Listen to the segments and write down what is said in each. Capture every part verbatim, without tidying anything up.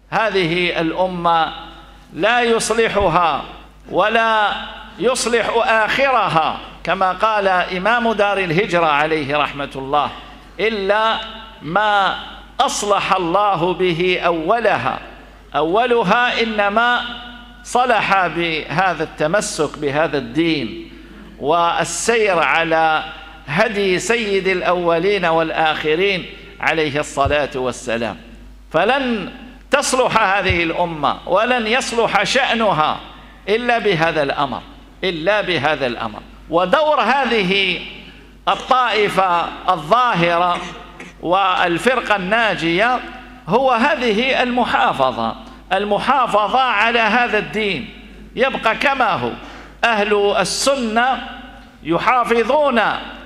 هذه الأمة لا يصلحها ولا يصلح آخرها كما قال إمام دار الهجرة عليه رحمة الله إلا ما أصلح الله به أولها. أولها إنما صلح بهذا التمسك بهذا الدين والسير على هدي سيد الأولين والآخرين عليه الصلاة والسلام. فلن تصلح هذه الأمة ولن يصلح شأنها إلا بهذا الأمر إلا بهذا الأمر. ودور هذه الطائفة الظاهرة والفرقة الناجية هو هذه المحافظة المحافظة على هذا الدين، يبقى كما هو. أهل السنة يحافظون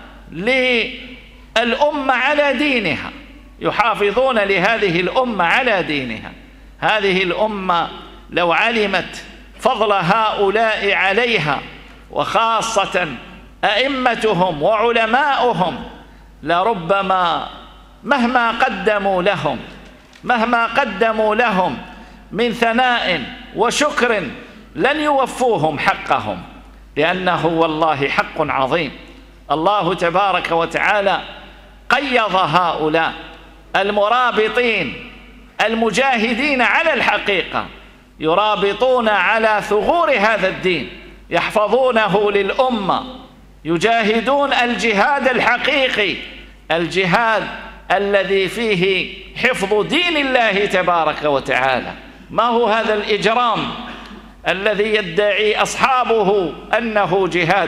للأمة على دينها، يحافظون لهذه الأمة على دينها. هذه الأمة لو علمت فضل هؤلاء عليها وخاصة أئمتهم وعلماؤهم لربما مهما قدموا لهم مهما قدموا لهم من ثناء وشكر لن يوفوهم حقهم، لأنه والله حق عظيم. الله تبارك وتعالى قيض هؤلاء المرابطين المجاهدين على الحقيقة، يرابطون على ثغور هذا الدين، يحفظونه للأمة، يجاهدون الجهاد الحقيقي، الجهاد الذي فيه حفظ دين الله تبارك وتعالى. ما هو هذا الإجرام الذي يدعي أصحابه أنه جهاد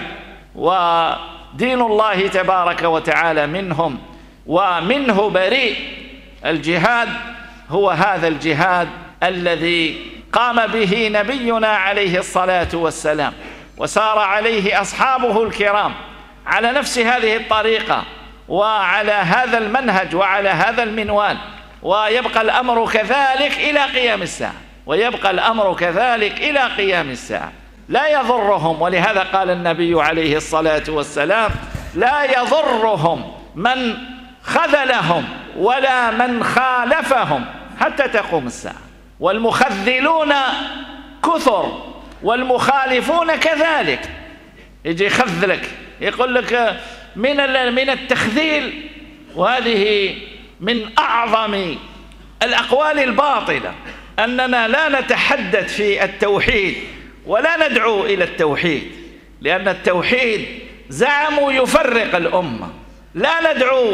ودين الله تبارك وتعالى منهم ومنه بريء؟ الجهاد هو هذا الجهاد الذي قام به نبينا عليه الصلاة والسلام وسار عليه أصحابه الكرام على نفس هذه الطريقة وعلى هذا المنهج وعلى هذا المنوال، ويبقى الأمر كذلك إلى قيام الساعة ويبقى الأمر كذلك إلى قيام الساعة. لا يضرهم، ولهذا قال النبي عليه الصلاة والسلام: لا يضرهم من خذلهم ولا من خالفهم حتى تقوم الساعة. والمخذلون كثر والمخالفون كذلك. يجي يخذلك، يقول لك من من التخذيل، وهذه من أعظم الأقوال الباطلة أننا لا نتحدث في التوحيد ولا ندعو إلى التوحيد، لأن التوحيد زعموا يفرق الأمة. لا ندعو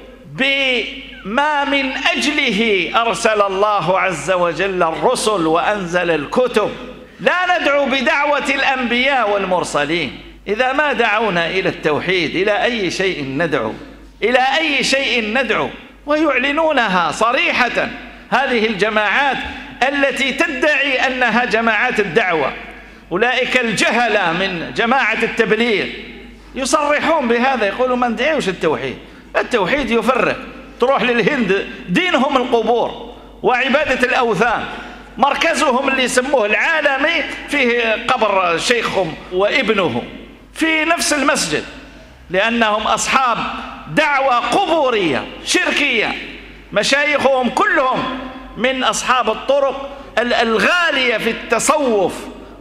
بما من أجله أرسل الله عز وجل الرسل وأنزل الكتب، لا ندعو بدعوة الأنبياء والمرسلين. إذا ما دعونا إلى التوحيد إلى أي شيء ندعو؟ إلى أي شيء ندعو؟ ويعلنونها صريحة هذه الجماعات التي تدعي أنها جماعات الدعوة. أولئك الجهلة من جماعة التبليغ يصرحون بهذا، يقولوا ما ندعوش التوحيد، التوحيد يفرق. تروح للهند دينهم القبور وعبادة الأوثان، مركزهم اللي يسموه العالمي فيه قبر شيخهم وابنه في نفس المسجد، لأنهم أصحاب دعوة قبورية شركية. مشايخهم كلهم من أصحاب الطرق الغالية في التصوف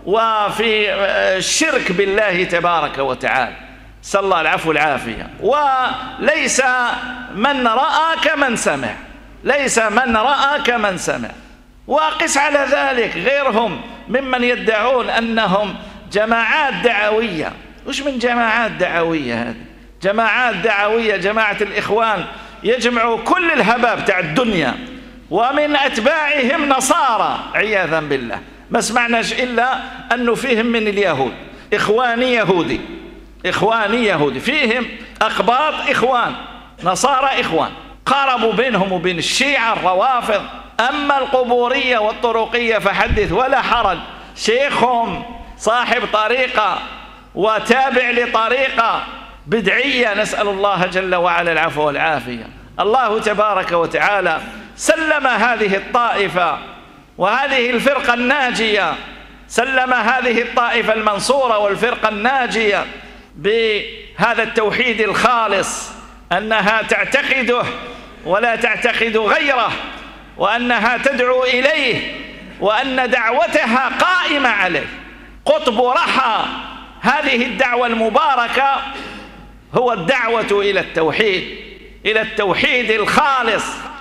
وفي الشرك بالله تبارك وتعالى، نسأل الله العفو والعافية. وليس من رأى كمن سمع، ليس من رأى كمن سمع. وقس على ذلك غيرهم ممن يدعون أنهم جماعات دعوية. وش من جماعات دعوية هذه؟ جماعات دعوية جماعة الإخوان يجمعوا كل الهباب تاع الدنيا، ومن أتباعهم نصارى عياذا بالله. ما سمعناش إلا أنه فيهم من اليهود إخواني يهودي إخواني يهودي فيهم أقباط إخوان، نصارى إخوان، قاربوا بينهم وبين الشيعة الروافض. أما القبورية والطرقية فحدث ولا حرج، شيخهم صاحب طريقة وتابع لطريقة بدعية، نسأل الله جل وعلا العفو والعافية. الله تبارك وتعالى سلم هذه الطائفة وهذه الفرقة الناجية، سلم هذه الطائفة المنصورة والفرقة الناجية بهذا التوحيد الخالص، أنها تعتقده ولا تعتقد غيره، وأنها تدعو إليه وأن دعوتها قائمة عليه. قطب رحى هذه الدعوة المباركة هو الدعوة إلى التوحيد، إلى التوحيد الخالص